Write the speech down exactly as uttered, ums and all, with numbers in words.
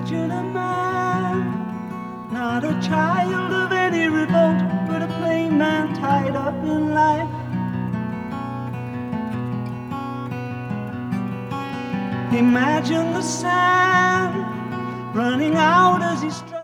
Imagine a man, not a child of any revolt, but a plain man tied up in life. Imagine the sand running out as he struck.